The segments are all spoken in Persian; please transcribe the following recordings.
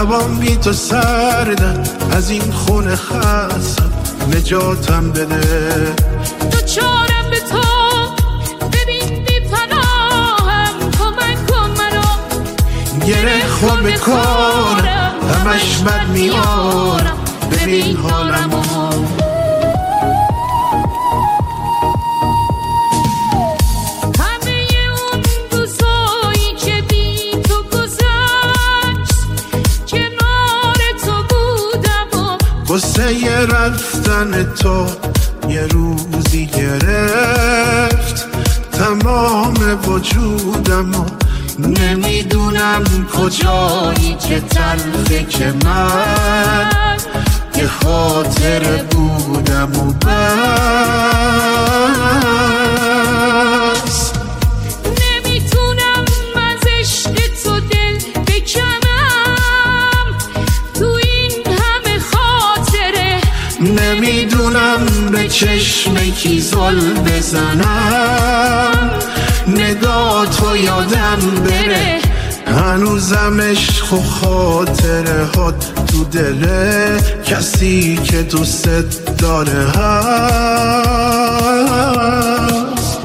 شبام بی تو سردم، از این خونه خستم، نجاتم بده. دوچارم به تو، ببین بی پناهم، کمک کن منو. گره خور به کارم، همش بد میارم، ببین حالمو. قصه رفتن تو یه روزی گرفت تمام وجودمو، نمیدونم کجایی که تلخه که من یه خاطره بودم و بس. نمیتونم از عشق تو دل بکنم، تو این همه خاطره. نمیدونم به چشم کی زل بزنم، نگاه تو یادم بره. هنوزم عشق و خاطره هات تو دله، کسی که دوست داره هست.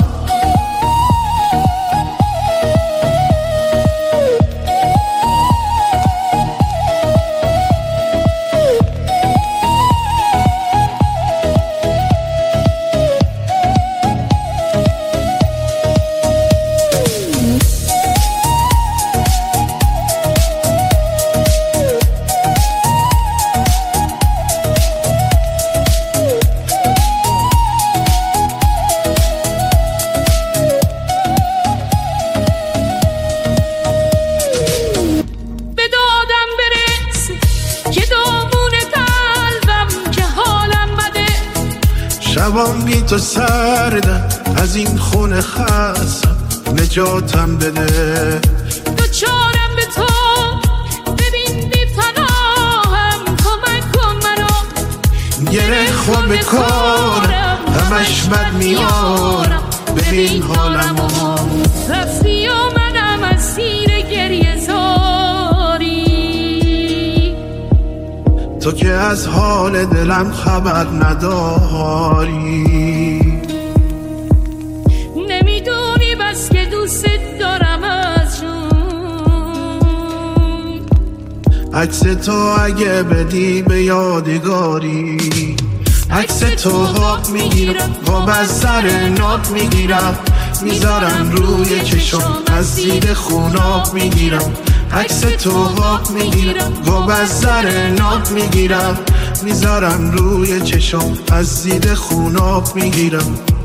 شبام بی تو سردم، از این خونه خستم، نجاتم بده. دوچارم به تو، ببین بی پناهم، کمک کن منو. گره خور به کارم، همش بد میارم، ببین حالمو. رفتی و منم اسیر گریه زاری، تو که از حال دلم خبر نداری. نمیدونی بس که دوست دارم از جون. عکس تو اگه بدی به یادگاری، عکس تو حق میگیرم، قاب از سر ناب میگیرم، میذارم روی چشم، از زیر خوناب میگیرم. عکس تو حق میگیرم، قاب از سر ناب میگیرم، میذارم روی چشم، از زیر خوناب میگیرم.